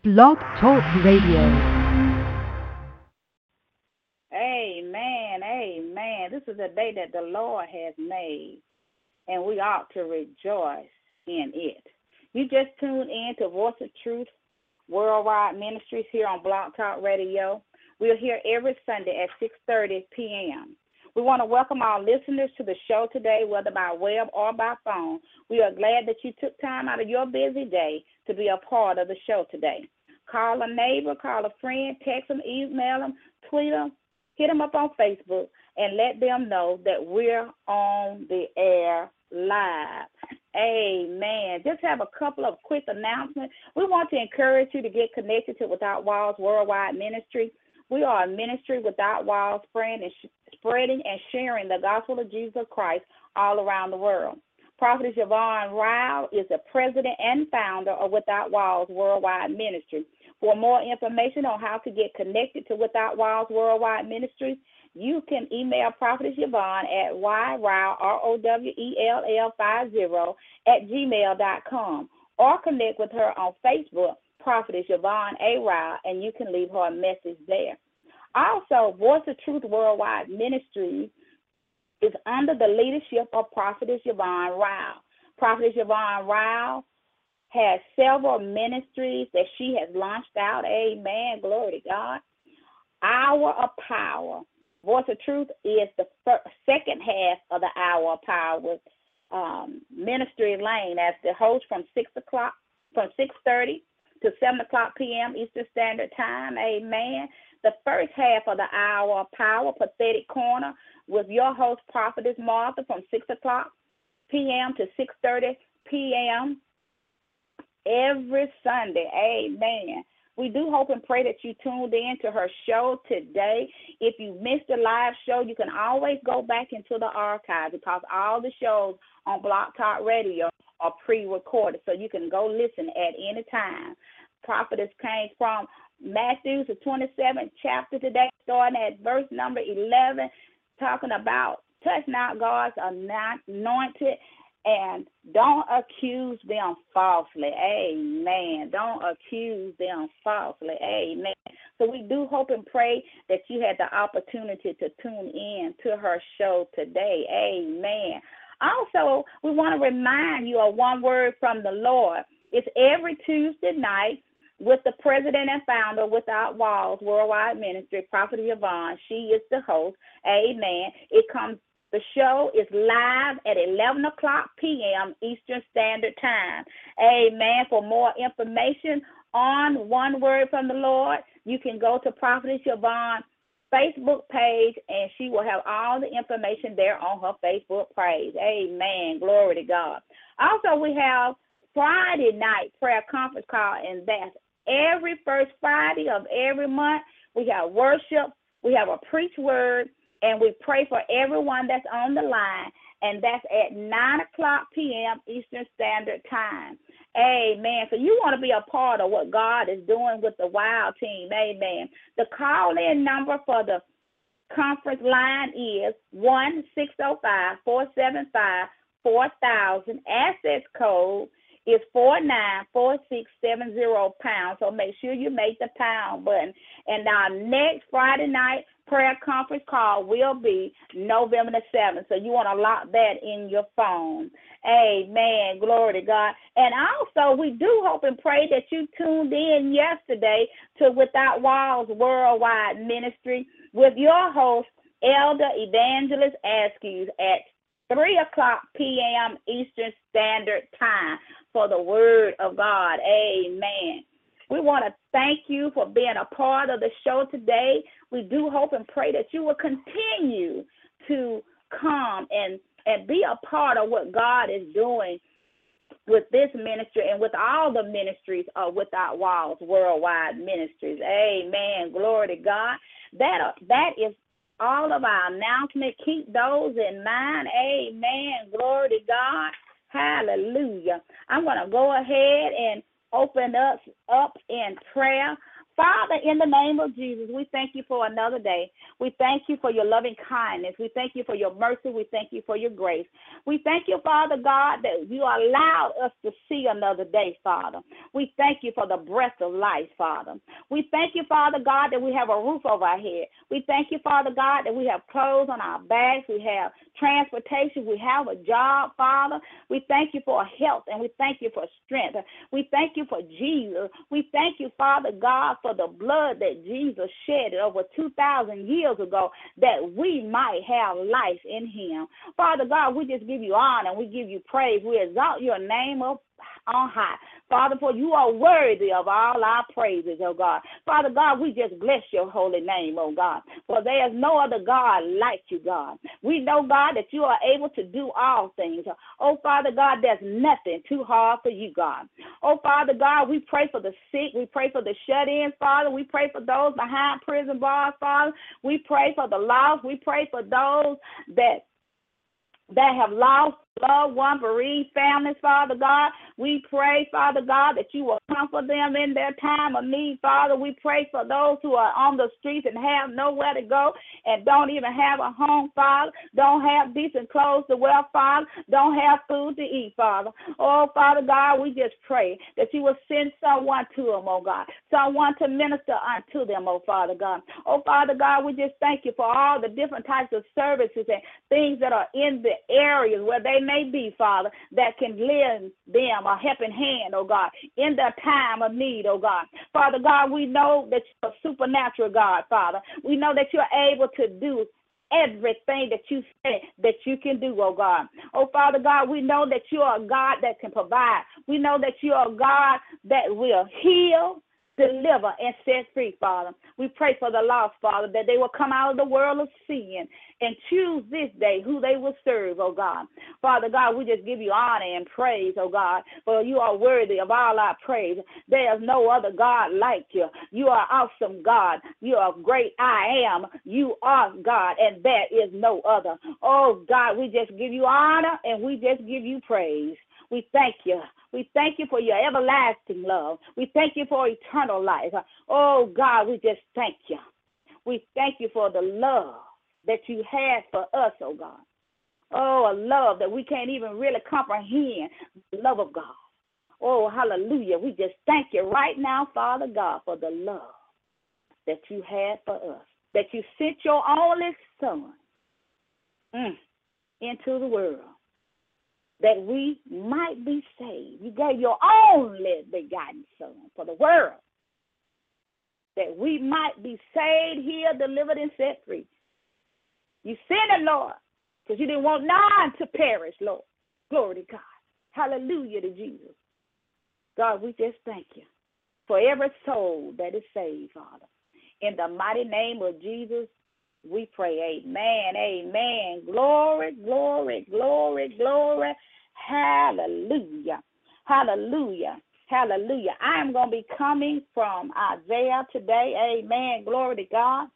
Blog Talk Radio. Amen. Amen. This is a day that the Lord has made, and we ought to rejoice in it. You just tuned in to Voice of Truth Worldwide Ministries here on Blog Talk Radio. We're here every Sunday at 6:30 p.m. We want to welcome our listeners to the show today, whether by web or by phone. We are glad that you took time out of your busy day to be a part of the show today. Call a neighbor, call a friend, text them, email them, tweet them, hit them up on Facebook, and let them know that we're on the air live. Amen. Just have a couple of quick announcements. We want to encourage you to get connected to Without Walls Worldwide Ministry. We are a ministry without walls, spreading and sharing the gospel of Jesus Christ all around the world. Prophetess Yvonne Ryle is the president and founder of Without Walls Worldwide Ministry. For more information on how to get connected to Without Walls Worldwide Ministries, you can email Prophetess Yvonne at yrowell50@gmail.com or connect with her on Facebook, Prophetess Yvonne A. Ryle, and you can leave her a message there. Also, Voice of Truth Worldwide Ministries is under the leadership of Prophetess Yvonne Ryle. Prophetess Yvonne Ryle has several ministries that she has launched out. Amen. Glory to God. Hour of Power. Voice of Truth is the second half of the Hour of Power with Ministry Lane as the host from 6:30 to 7:00 p.m. Eastern Standard Time. Amen. The first half of the Hour of Power, Pathetic Corner, with your host, Prophetess Martha, from 6:00 p.m. to 6:30 p.m. every Sunday. Amen. We do hope and pray that you tuned in to her show today. If you missed the live show, you can always go back into the archive because all the shows on Blog Talk Radio are pre-recorded, so you can go listen at any time. Prophetess came from Matthew, the 27th chapter today, starting at verse number 11, talking about touch not God's anointed and don't accuse them falsely. Amen. Don't accuse them falsely. Amen. So we do hope and pray that you had the opportunity to tune in to her show today. Amen. Also, we want to remind you of one word from the Lord. It's every Tuesday night with the president and founder Without Walls Worldwide Ministry, Prophet Yvonne. She is the host. Amen. The show is live at 11:00 p.m. Eastern Standard Time. Amen. For more information on One Word from the Lord, you can go to Prophetess Yvonne's Facebook page, and she will have all the information there on her Facebook page. Amen. Glory to God. Also, we have Friday night prayer conference call, and that's every first Friday of every month. We have worship. We have a preach word. And we pray for everyone that's on the line, and that's at 9:00 p.m. Eastern Standard Time. Amen. So you want to be a part of what God is doing with the Wild Team. Amen. The call-in number for the conference line is 1-605-475-4000. Access code is 494670#. So make sure you make the pound button. And our next Friday night prayer conference call will be November the 7th. So you want to lock that in your phone. Amen. Glory to God. And also, we do hope and pray that you tuned in yesterday to Without Walls Worldwide Ministry with your host, Elder Evangelist Askews, at 3:00 p.m. Eastern Standard Time for the Word of God. Amen. We want to thank you for being a part of the show today. We do hope and pray that you will continue to come and be a part of what God is doing with this ministry and with all the ministries of Without Walls Worldwide Ministries. Amen. Glory to God. That is all of our announcements. Keep those in mind. Amen. Glory to God. Hallelujah. I'm going to go ahead and open us up in prayer. Father, in the name of Jesus, we thank you for another day. We thank you for your loving kindness. We thank you for your mercy. We thank you for your grace. We thank you, Father God, that you allowed us to see another day, Father. We thank you for the breath of life, Father. We thank you, Father God, that we have a roof over our head. We thank you, Father God, that we have clothes on our backs. We have transportation. We have a job, Father. We thank you for health, and we thank you for strength. We thank you for Jesus. We thank you, Father God, for the blood that Jesus shed over 2,000 years ago, that we might have life in him. Father God, we just give you honor. We give you praise. We exalt your name up on high. Father, for you are worthy of all our praises, oh God. Father God, we just bless your holy name, oh God. For there is no other God like you, God. We know, God, that you are able to do all things. Oh, Father God, there's nothing too hard for you, God. Oh, Father God, we pray for the sick. We pray for the shut-ins, Father. We pray for those behind prison bars, Father. We pray for the lost. We pray for those that have lost loved one, bereaved families, Father God. We pray, Father God, that you will comfort them in their time of need, Father. We pray for those who are on the streets and have nowhere to go and don't even have a home, Father, don't have decent clothes to wear, Father, don't have food to eat, Father. Oh, Father God, we just pray that you will send someone to them, oh God, someone to minister unto them, oh Father God. Oh, Father God, we just thank you for all the different types of services and things that are in the areas where they may be, Father, that can lend them a helping hand, oh God, in their time of need, oh God. Father God, we know that you're a supernatural God, Father. We know that you're able to do everything that you say that you can do, oh God. Oh, Father God, we know that you are a God that can provide. We know that you are a God that will heal, deliver, and set free, Father. We pray for the lost, Father, that they will come out of the world of sin and choose this day who they will serve, oh God. Father God, we just give you honor and praise, oh God, for you are worthy of all our praise. There is no other God like you. You are awesome, God. You are great I am. You are God, and there is no other. Oh God, we just give you honor and we just give you praise. We thank you. We thank you for your everlasting love. We thank you for eternal life. Oh, God, we just thank you. We thank you for the love that you had for us, oh, God. Oh, a love that we can't even really comprehend, the love of God. Oh, hallelujah. We just thank you right now, Father God, for the love that you had for us, that you sent your only Son into the world, that we might be saved. You gave your only begotten Son for the world, that we might be saved, healed, delivered, and set free. You sent it, Lord, because you didn't want none to perish, Lord. Glory to God. Hallelujah to Jesus. God, we just thank you for every soul that is saved, Father. In the mighty name of Jesus, we pray. Amen. Amen. Glory, glory, glory, glory. Hallelujah. Hallelujah. Hallelujah. I am going to be coming from Isaiah today. Amen. Glory to God.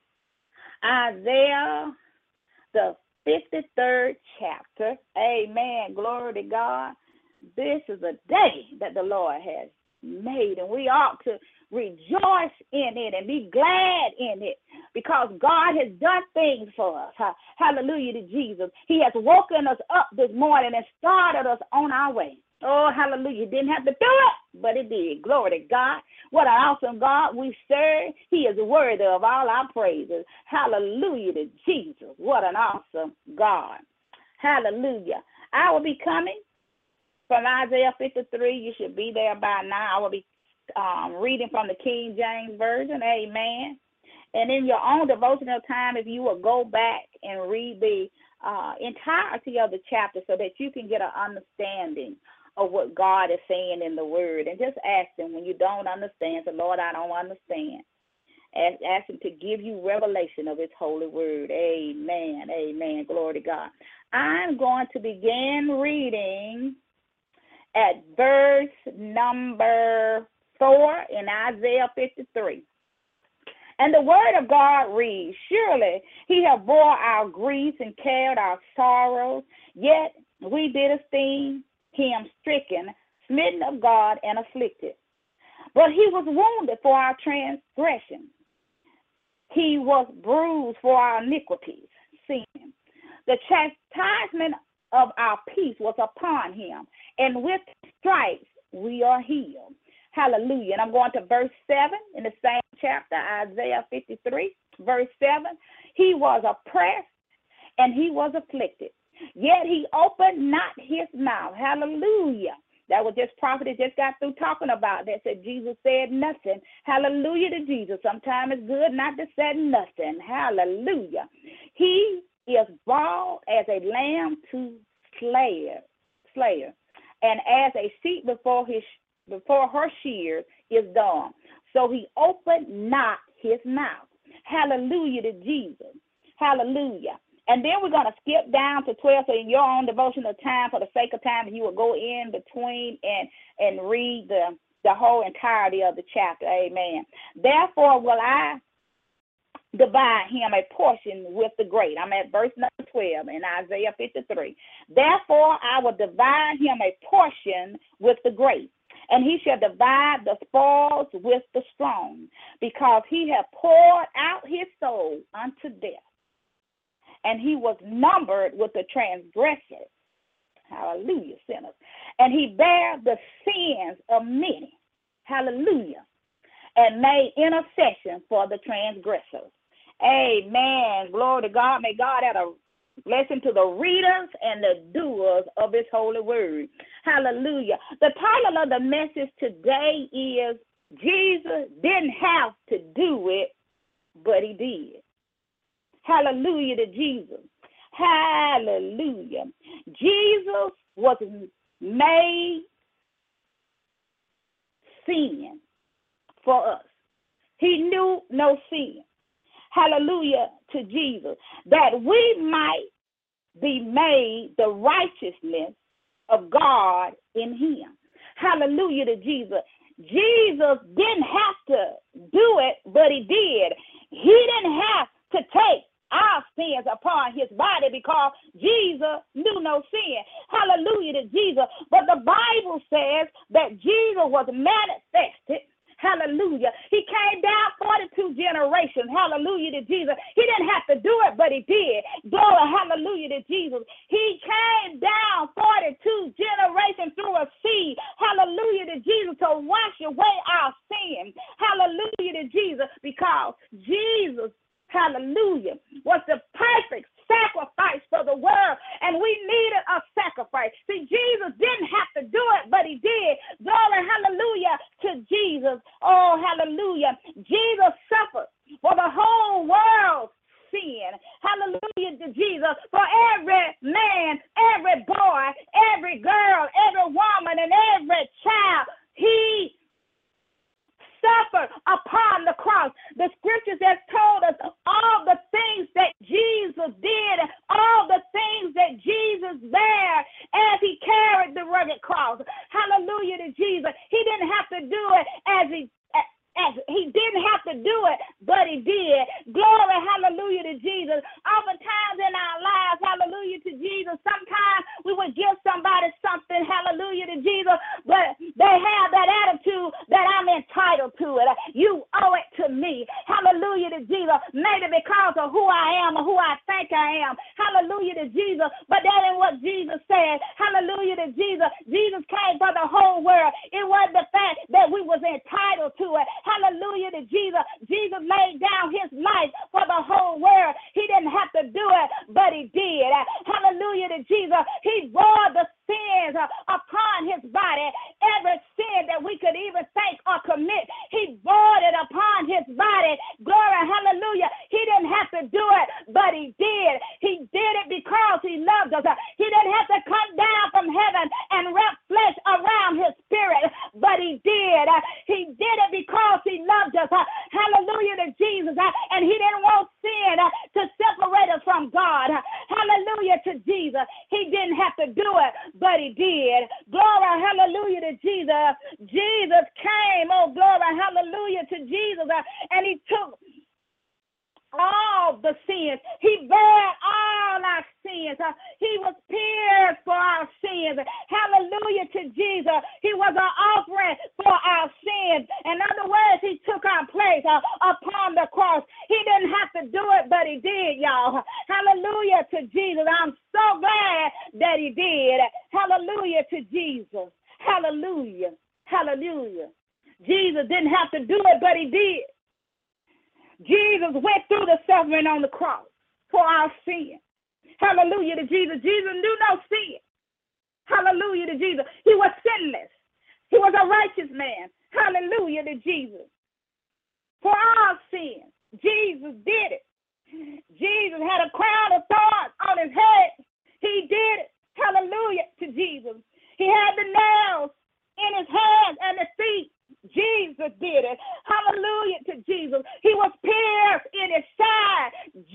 Isaiah, the 53rd chapter. Amen. Glory to God. This is a day that the Lord has made, and we ought to rejoice in it and be glad in it, because God has done things for us. Hallelujah to Jesus. He has woken us up this morning and started us on our way. Oh, hallelujah. Didn't have to do it, but it did. Glory to God. What an awesome God we serve. He is worthy of all our praises. Hallelujah to Jesus. What an awesome God. Hallelujah. I will be coming from Isaiah 53. You should be there by now. I will be reading from the King James Version. Amen. And in your own devotional time, if you will go back and read the entirety of the chapter so that you can get an understanding of what God is saying in the Word. And just ask Him when you don't understand, say, Lord, I don't understand. Ask Him to give you revelation of His holy Word. Amen. Amen. Glory to God. I'm going to begin reading at verse number 4 in Isaiah 53. And the word of God reads, surely He hath bore our griefs and carried our sorrows, yet we did esteem Him stricken, smitten of God, and afflicted. But he was wounded for our transgressions. He was bruised for our iniquities, sin. The chastisement of our peace was upon him, and with stripes we are healed. Hallelujah. And I'm going to verse 7 in the same chapter, Isaiah 53, verse 7. He was oppressed and he was afflicted, yet he opened not his mouth. Hallelujah. That was just prophet that just got through talking about that. Said Jesus said nothing. Hallelujah to Jesus. Sometimes it's good not to say nothing. Hallelujah. He is brought as a lamb to slayer, and as a sheep before her shears is dumb. So he opened not his mouth. Hallelujah to Jesus. Hallelujah. And then we're going to skip down to 12. So in your own devotional time, for the sake of time, you will go in between and read the whole entirety of the chapter. Amen. Therefore will I divide him a portion with the great. I'm at verse number 12 in Isaiah 53. Therefore I will divide him a portion with the great, and he shall divide the spoils with the strong, because he hath poured out his soul unto death, and he was numbered with the transgressors. Hallelujah, sinners. And he bare the sins of many. Hallelujah. And made intercession for the transgressors. Amen. Glory to God. May God add a blessing to the readers and the doers of his holy word. Hallelujah. The title of the message today is Jesus Didn't Have to Do It, but he did. Hallelujah to Jesus. Hallelujah. Jesus was made sin for us. He knew no sin. Hallelujah to Jesus. That we might be made the righteousness of God in him. Hallelujah to Jesus. Jesus didn't have to do it, but he did. He didn't have to take our sins upon his body because Jesus knew no sin. Hallelujah to Jesus. But the Bible says that Jesus was manifested. Hallelujah. He came down 42 generations. Hallelujah to Jesus. He didn't have to do it, but he did. Glory, hallelujah to Jesus. He came down 42 generations through a seed. Hallelujah to Jesus, to wash away our sin. Hallelujah to Jesus, because Jesus, hallelujah, was the perfect sacrifice for the world, and we needed a sacrifice. See, Jesus didn't have to do it, but he did. Glory, hallelujah to Jesus. Oh, hallelujah. Jesus suffered for the whole world's sin. Hallelujah to Jesus. For every man, every boy, every girl, every woman, and every child, he suffered upon the cross. The scriptures have told us all the things that Jesus did, all the things that Jesus bare as he carried the rugged cross. Hallelujah to Jesus. He didn't have to do it as he didn't have to do it, but he did. Glory, hallelujah to Jesus. Oftentimes in our lives, hallelujah to Jesus, sometimes we would give somebody something, hallelujah to Jesus, but they have that attitude that I'm entitled to it. You owe it to me. Hallelujah to Jesus. Maybe because of who I am or who I think I am. Hallelujah to Jesus. But that ain't what Jesus said. Hallelujah to Jesus. Jesus came for the whole world. It wasn't the fact that we was entitled to it. Hallelujah to Jesus. Jesus laid down his life for the whole world. He didn't have to do it, but he did. Hallelujah to Jesus. He bore the sins upon his body. Every sin that we could even think or commit, he bore it upon his body. Glory, hallelujah. He didn't have to do it, but he did. He did it because he loved us. He didn't have to come down from heaven and wrap flesh around his spirit, but he did. He did it because he loved us. Hallelujah to Jesus. And he didn't want sin to separate us from God. Hallelujah to Jesus. He didn't have to do it, but he did. Glory, hallelujah to Jesus. Jesus came, oh glory, hallelujah to Jesus, and he took all the sins. He bare all our sins. He was pierced for our sins. Hallelujah to Jesus. He was an offering for our sins. In other words, he took our place upon the cross. He didn't have to do it, but he did, y'all. Hallelujah to Jesus. I'm so glad that he did. Hallelujah to Jesus. Hallelujah. Hallelujah. Jesus didn't have to do it, but he did. Jesus went through the suffering on the cross for our sin. Hallelujah to Jesus. Jesus knew no sin. Hallelujah to Jesus. He was sinless. He was a righteous man. Hallelujah to Jesus. For our sin, Jesus did it. Jesus had a crown of thorns on his head. He did it. Hallelujah to Jesus. He had the nails in his hands and his feet. Jesus did it. Hallelujah to Jesus. He was pierced in his side.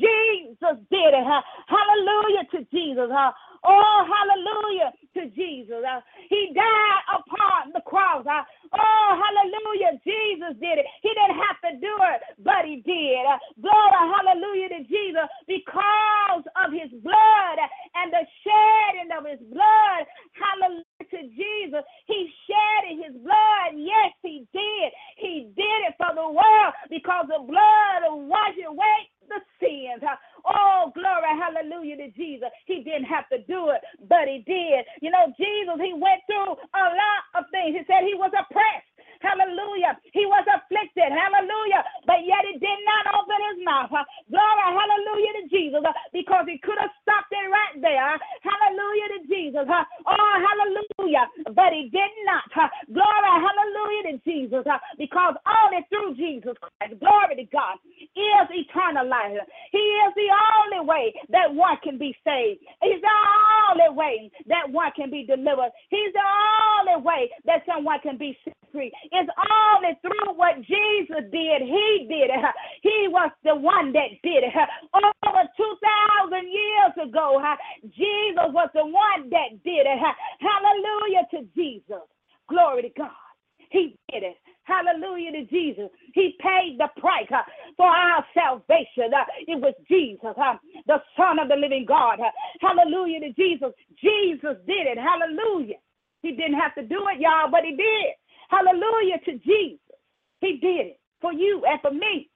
Jesus did it. Hallelujah to Jesus. Oh, hallelujah to Jesus. He died upon the cross. Oh, hallelujah. Jesus did it. He didn't have to do it, but he did. Glory, hallelujah to Jesus. Because of his blood and the shedding of his blood, hallelujah to Jesus. He shedded his blood. Yes, he did. He did it for the world because the blood washed away the sins. Oh, glory, hallelujah to Jesus. He didn't have to do it, but he did. You know, Jesus, he went through a lot of things. He said he was oppressed. Hallelujah. He was afflicted. Hallelujah. But yet he did not open his mouth. Glory, hallelujah to Jesus. Because he could have stopped it right there. Hallelujah to Jesus. Oh, hallelujah. But he did not. Glory, hallelujah to Jesus. Because only through Jesus Christ, glory to God, is eternal life. He is the only way that one can be saved. He's the only way that one can be delivered. He's the only way that someone can be set free. It's only through what Jesus did. He did it. He was the one that did it. Over 2,000 years ago, Jesus was the one that did it. Hallelujah to Jesus. Glory to God. He did it. Hallelujah to Jesus. He paid the price for our salvation. It was Jesus, the Son of the living God. Hallelujah to Jesus. Jesus did it. Hallelujah. He didn't have to do it, y'all, but he did. Hallelujah to Jesus. He did it for you and for me.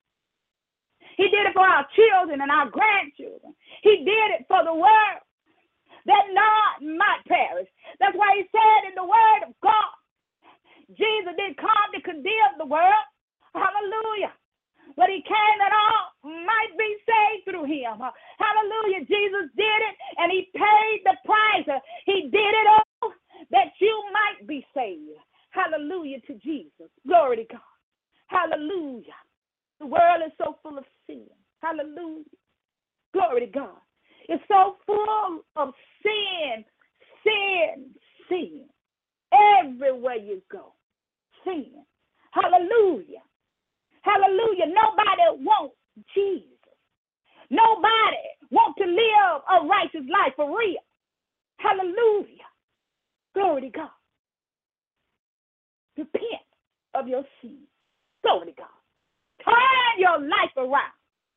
He did it for our children and our grandchildren. He did it for the world, that none might perish. That's why he said in the word of God, Jesus didn't come to condemn the world. Hallelujah. But he came that all might be saved through him. Hallelujah. Jesus did it, and he paid the price. He did it all that you might be saved. Hallelujah to Jesus. Glory to God. Hallelujah. The world is so full of sin. Hallelujah. Glory to God. It's so full of sin, sin, sin. Everywhere you go, sin. Hallelujah. Hallelujah. Nobody wants Jesus. Nobody wants to live a righteous life for real. Hallelujah. Glory to God. Repent of your sins. Glory to God. Turn your life around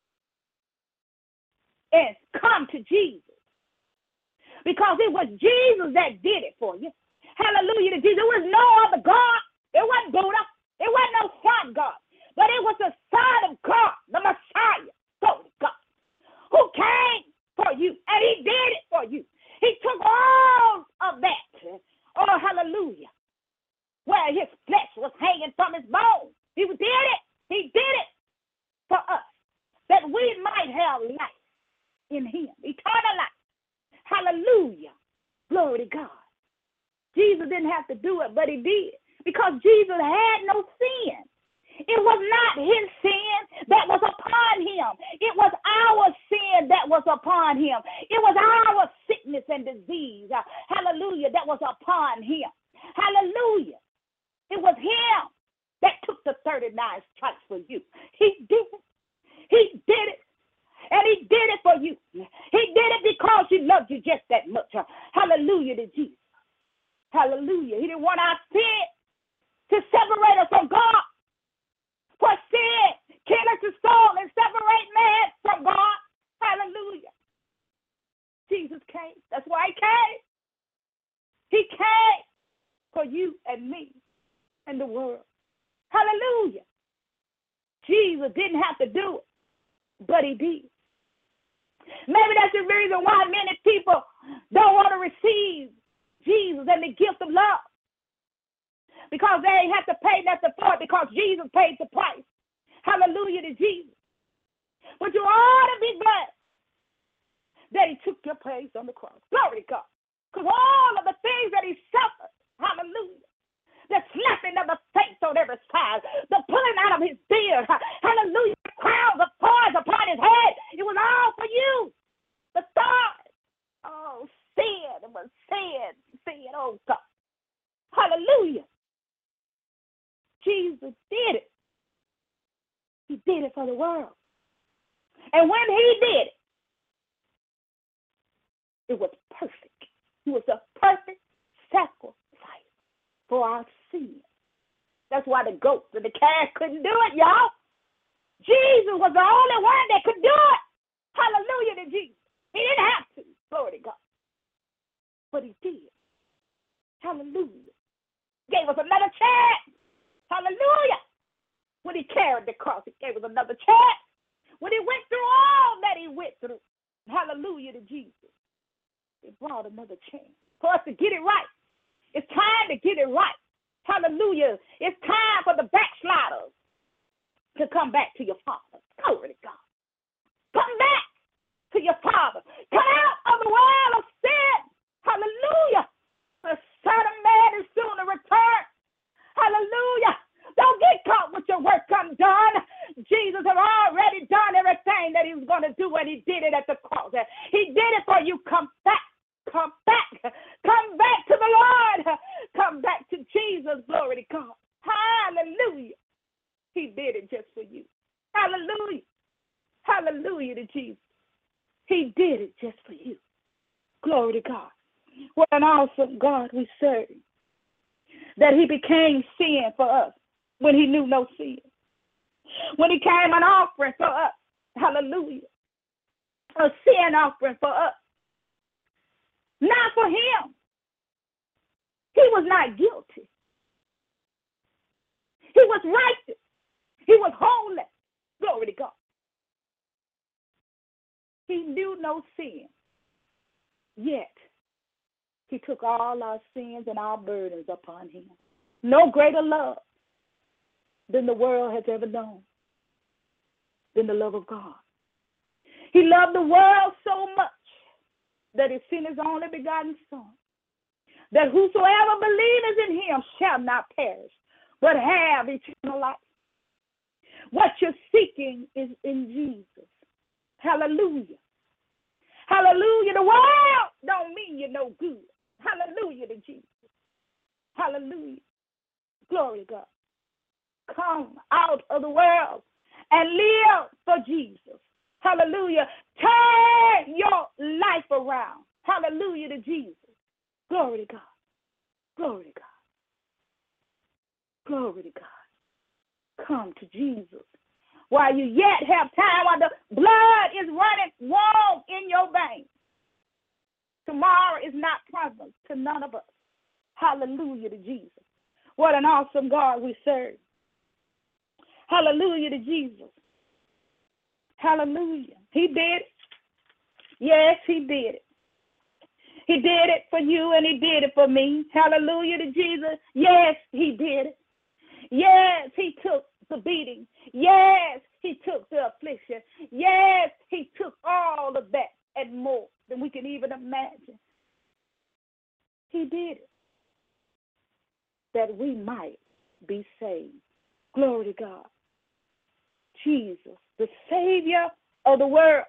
and come to Jesus. Because it was Jesus that did it for you. Hallelujah to Jesus. There was no other God. It wasn't Buddha. It wasn't no sun God. But it was the Son of God, the Messiah, glory to God, who came for you. And he did it for you. He took all of that. Oh, hallelujah. Where his flesh was hanging from his bones. He did it. He did it for us. That we might have life in him. Eternal life. Hallelujah. Glory to God. Jesus didn't have to do it, but he did. Because Jesus had no sin. It was not his sin that was upon him. It was our sin that was upon him. It was our sickness and disease, hallelujah, that was upon him. Hallelujah. It was him that took the 39 stripes for you. He did it. He did it. And he did it for you. He did it because he loved you just that much. Hallelujah to Jesus. Hallelujah. He didn't want our sin to separate us from God. For sin killeth the soul and separate man came. That's why he came. He came for you and me and the world. Hallelujah. Jesus didn't have to do it, but he did. Maybe that's the reason why many people don't want to receive Jesus and the gift of love. Because they ain't have to pay nothing for it, because Jesus paid the price. Hallelujah to Jesus. But you ought to be glad that he took your place on the cross. Glory to God. Because all of the things that he suffered, hallelujah, the slapping of the face on every side, the pulling out of his beard, hallelujah, the crowns of thorns upon his head, it was all for you. The thorns, oh, sin, it was sin, oh God. Hallelujah. Jesus did it. He did it for the world. And when he did it, it was perfect. It was a perfect sacrifice for our sins. That's why the goats and the calves couldn't do it, y'all. Jesus was the only one that could do it. Hallelujah to Jesus. He didn't have to. Glory to God. But he did. Hallelujah. Gave us another chance. Hallelujah. When he carried the cross, he gave us another chance. When he went through all that he went through. Hallelujah to Jesus. He brought another chance for us to get it right. It's time to get it right. Hallelujah. It's time for the backsliders to come back to your Father. Glory to God. Come back to your Father. Come out of the world of sin. Hallelujah. The Son of Man is soon to return. Hallelujah. Don't get caught with your work undone. Jesus had already done everything that he was going to do, and he did it at the cross. He did it for you. Come back. Come back. Come back to the Lord. Come back to Jesus. Glory to God. Hallelujah. He did it just for you. Hallelujah. Hallelujah to Jesus. He did it just for you. Glory to God. What an awesome God we serve. That he became sin for us when he knew no sin. When he came an offering for us. Hallelujah. A sin offering for us. Not for him. He was not guilty. He was righteous. He was holy. Glory to God. He knew no sin. Yet, he took all our sins and our burdens upon him. No greater love than the world has ever known, than the love of God. He loved the world so much that he sent his only begotten Son, that whosoever believeth in him shall not perish, but have eternal life. What you're seeking is in Jesus. Hallelujah. Hallelujah. The world don't mean you're no good. Hallelujah to Jesus. Hallelujah. Glory to God. Come out of the world and live for Jesus. Hallelujah. Turn your life around. Hallelujah to Jesus. Glory to God. Glory to God. Glory to God. Come to Jesus while you yet have time, while the blood is running warm in your veins. Tomorrow is not promised to none of us. Hallelujah to Jesus. What an awesome God we serve. Hallelujah to Jesus. Hallelujah. He did it. Yes, he did it. He did it for you and he did it for me. Hallelujah to Jesus. Yes, he did it. Yes, he took the beating. Yes, he took the affliction. Yes, he took all of that and more than we can even imagine. He did it that we might be saved. Glory to God. Jesus, the Savior of the world.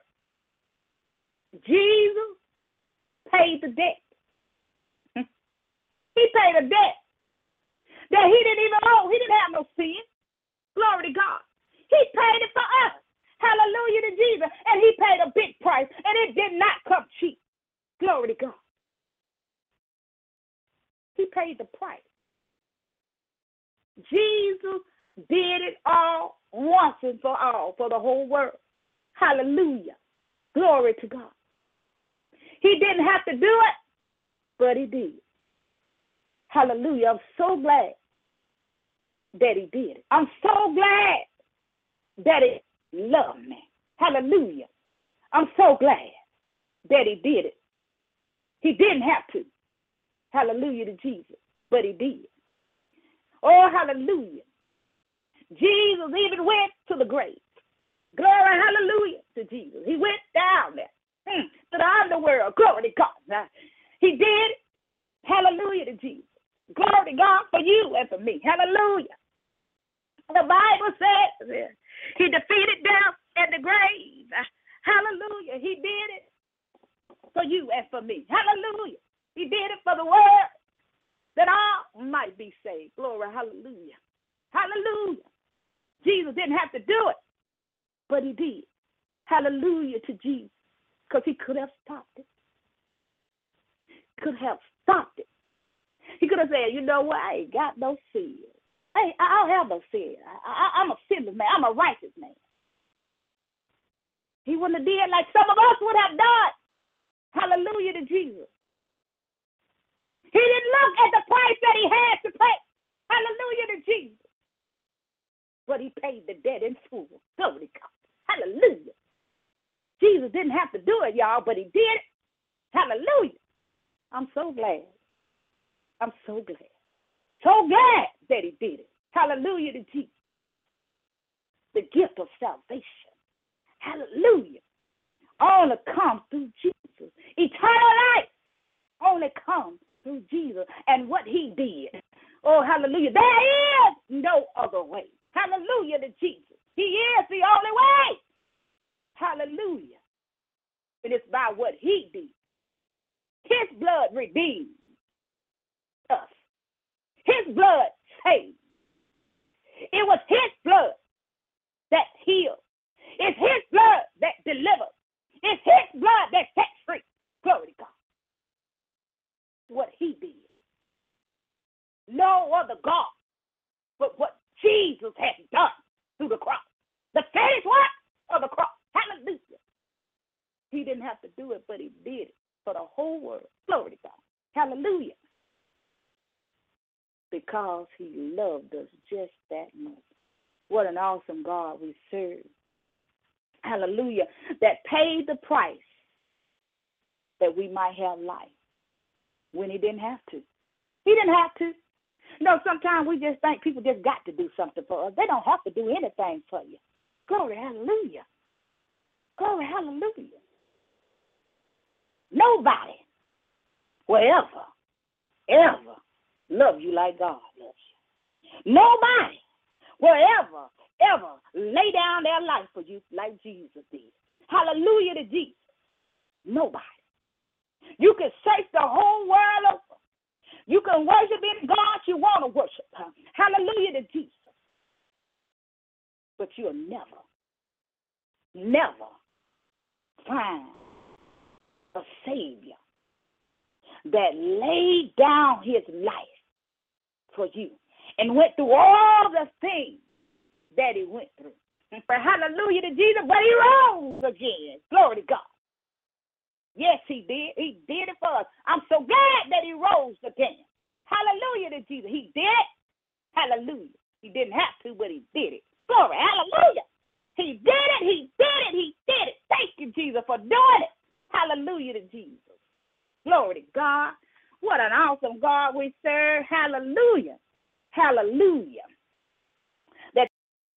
Jesus paid the debt. He paid a debt that he didn't even owe. He didn't have no sin. Glory to God. He paid it for us. Hallelujah to Jesus. And he paid a big price, and it did not come cheap. Glory to God. He paid the price. Jesus did it all once and for all for the whole world. Hallelujah. Glory to God. He didn't have to do it, but he did. Hallelujah. I'm so glad that he did it. I'm so glad that he loved me. Hallelujah. I'm so glad that he did it. He didn't have to. Hallelujah to Jesus, but he did. Oh, hallelujah. Jesus even went to the grave. Glory, hallelujah to Jesus. He went down there to the underworld. Glory to God. Now, he did it. Hallelujah to Jesus. Glory to God for you and for me. Hallelujah. The Bible says he defeated death and the grave. Hallelujah. He did it for you and for me. Hallelujah. He did it for the world that all might be saved. Glory. Hallelujah. Hallelujah. Jesus didn't have to do it, but he did. Hallelujah to Jesus. Because he could have stopped it. Could have stopped it. He could have said, you know what? I ain't got no sin. Hey, I don't have no sin. I'm a sinless man. I'm a righteous man. He wouldn't have did like some of us would have done. Hallelujah to Jesus. He didn't look at the price that he had to pay. Hallelujah to Jesus. But he paid the debt in full. Glory to God. Hallelujah. Jesus didn't have to do it, y'all, but he did it. Hallelujah. I'm so glad. I'm so glad. So glad that he did it. Hallelujah to Jesus. The gift of salvation. Hallelujah. Only comes through Jesus. Eternal life only comes through Jesus and what he did. Oh, hallelujah. There is no other way. Hallelujah to Jesus. He is the only way. Hallelujah. And it's by what he did. His blood redeemed us. His blood saved. It was his blood that healed. It's his blood that delivers. It's his blood that sets free. Glory to God. What he did. No other God but what Jesus has done through the cross. The finished work of the cross. Hallelujah. He didn't have to do it, but he did it for the whole world. Glory to God. Hallelujah. Because he loved us just that much. What an awesome God we serve. Hallelujah. That paid the price that we might have life when he didn't have to. He didn't have to. You know, sometimes we just think people just got to do something for us. They don't have to do anything for you. Glory, hallelujah. Glory, hallelujah. Nobody will ever love you like God loves you. Nobody will ever lay down their life for you like Jesus did. Hallelujah to Jesus. Nobody. You can search the whole world over. You can worship any God you want to worship. Hallelujah to Jesus. But you'll never find a Savior that laid down his life for you and went through all the things that he went through. Hallelujah to Jesus, but he rose again. Glory to God. Yes, he did. He did it for us. I'm so glad that he rose again. Hallelujah to Jesus. He did it. Hallelujah. He didn't have to, but he did it. Glory. Hallelujah. He did it. He did it. He did it. Thank you, Jesus, for doing it. Hallelujah to Jesus. Glory to God. What an awesome God we serve. Hallelujah. Hallelujah. That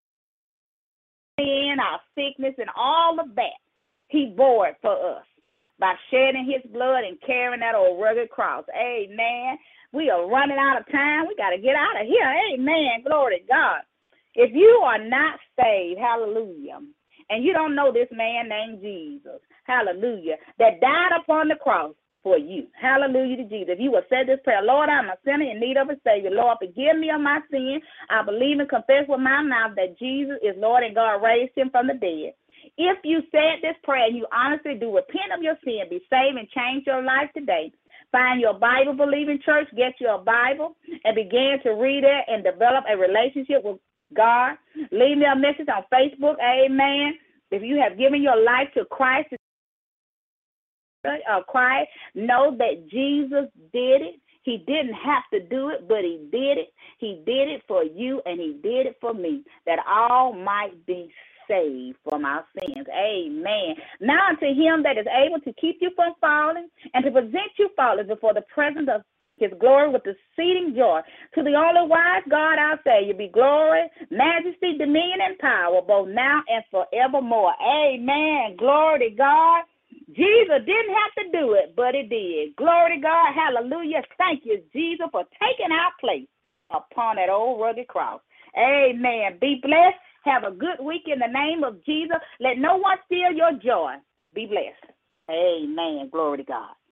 in our sickness and all of that, he bore it for us by shedding his blood and carrying that old rugged cross. Amen. We are running out of time. We got to get out of here. Amen. Glory to God. If you are not saved, hallelujah, and you don't know this man named Jesus, hallelujah, that died upon the cross for you. Hallelujah to Jesus. If you will say this prayer, Lord, I'm a sinner in need of a Savior. Lord, forgive me of my sin. I believe and confess with my mouth that Jesus is Lord and God raised him from the dead. If you said this prayer and you honestly do repent of your sin, be saved and change your life today, find your Bible-believing church, get your Bible, and begin to read it and develop a relationship with God. Leave me a message on Facebook. Amen. If you have given your life to Christ, quiet. Know that Jesus did it. He didn't have to do it, but he did it. He did it for you, and he did it for me, that all might be saved from our sins. Amen. Now unto him that is able to keep you from falling and to present you faultless before the presence of his glory with exceeding joy. To the only wise God our Savior be glory, majesty, dominion, and power, both now and forevermore. Amen. Glory to God. Jesus didn't have to do it, but he did. Glory to God. Hallelujah. Thank you, Jesus, for taking our place upon that old rugged cross. Amen. Be blessed. Have a good week in the name of Jesus. Let no one steal your joy. Be blessed. Amen. Glory to God.